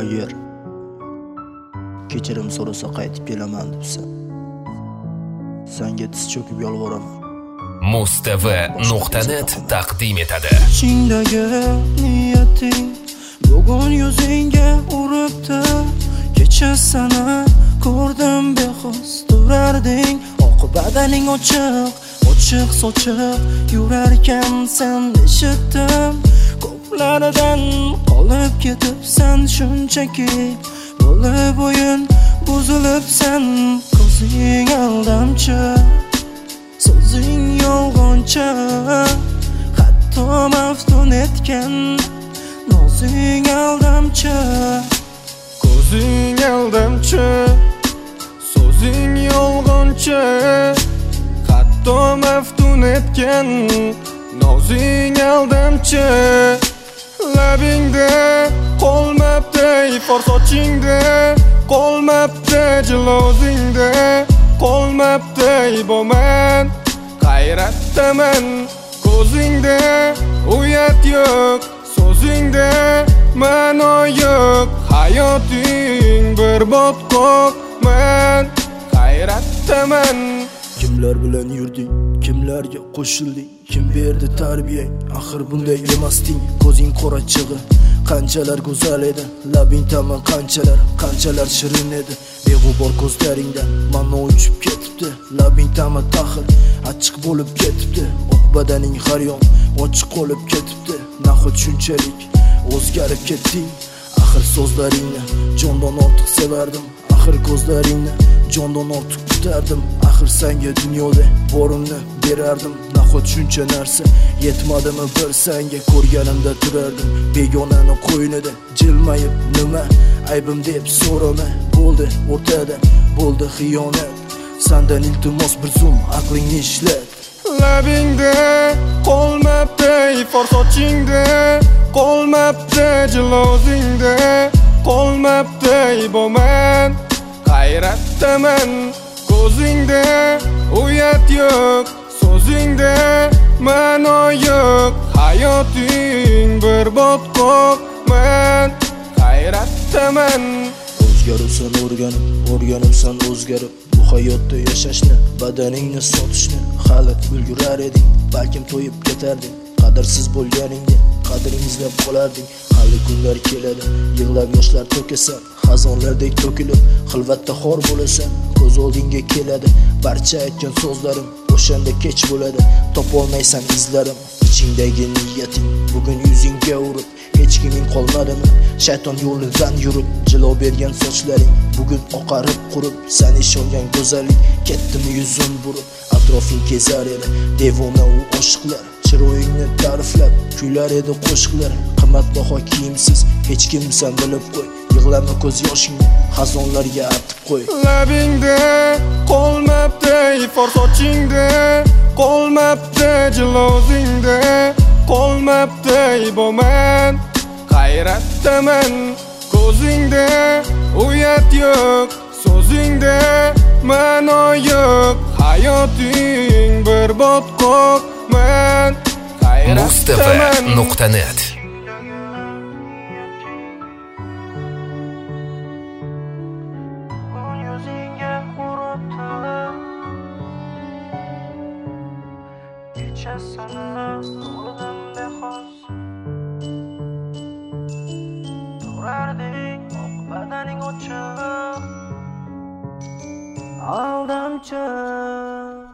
yer kechirim so'rasa qaytib kelaman debsan. Senga tiz cho'kib yolvoraman. Mustv.net taqdim etadi. Ichingdagi niyating bugun yuzingga uribdi. Kecha sana ko'rdim bexos turarding. Oq badaning ochiq sochiq yurarkan sen eshitdim. Ko'plardan qolib ketibsan shunchaki. Bo'lib o'yin buzilibsan. Ko'zing aldamchi, so'zing yolg'onchi. Hatto maftun etgan nozing aldamchi. Ko'zing aldamchi, so'zing yolg'onchi. Hatto maftun etgan nozing aldamchi. Labingda qolmabdi ifor sochingda, qolmabdi jilozingda, qolmabdi iboman hayratdaman. Ko'zingda uyat yo'q, so'zingda ma'no yo'q. Hayoting bir botqoq, men hayratdaman. Kimlar bilan yurding, kimlarga qo'shilding, kim berdi tarbiya? Axir bunday emasding. Ko'zing qora chig'i qanchalar go'zal edi, labing ta'mi qanchalar shirin edi. Beg'ubor ko'zlaringdan ma'no uchib ketibdi, labing ta'mi taxir achchiq bo'lib ketibdi. Oq badaning har yon ochiq qolib ketibdi. Nahot shunchalik o'zgarib ketding? Axir so'zlaringni jondan ortiq sevardim, axir ko'zlaringni jondan ortiq kutardim. Axir senga dunyoda borimni berardim. Nahot shuncha narsa yetmadimi bir senga? Ko'rganimda turardim begonani qo'ynida, jilmayib nima aybim deb so'rama. Bo'ldi o'rtada, bo'ldi xiyonat. Sendan iltimos bir zum aqlingni ishlat. Labingda qolmabdi ifor sochingda, qolmabdi jilozingda, qolmabdi iboman hayratdaman. Ko'zingda uyat yo'q, so'zingda ma'no yo'q. Hayoting bir botqoq, men hayratdaman. O'zgaribsan o'rganibsan o'zgarib. Bu hayotda yashashni, badaningni sotishni hali ulgurar eding. Balkim to'yib ketarding, qadrsiz bo'lganingni qadring izlab qolarding. Hali kunlar keladi, yig'lab yoshlar to'kasan, xazonlardek to'kilib xilvatda xor bo'lasan. Ko'z oldingga keladi barcha aytgan so'zlarim, o'shanda kech bo'ladi, topolmaysan izlarim. Ichingdagi niyating bugun yuzingga urib, hech kiming qolmadimi? Shayton yo'lidan yurib, jilo bergan sochlaring bugun oqarib qurib. Sen ishongan go'zallik ketdimi yuzun burib. Atrofing kezar edi devona u oshiqlar, chiroyingni ta'riflab kuylar edi qo'shiqlar. Qimmatbaho kiyimsiz hech kimsan bilib qo'y, yig'lama ko'z yoshingni xazonlarga artib qo'y. Labingda qolmabdi ifor sochingda, qolmabdi jilozingda, qolmabdi iboman hayratdaman. Ko'zingda uyat yo'q, so'zingda ma'no yo'q. Hayoting bir botqoq, men hayratdaman. Mustv.net Sana ko'rdim bexos turarding. Oq badaning ochiq aldamchi.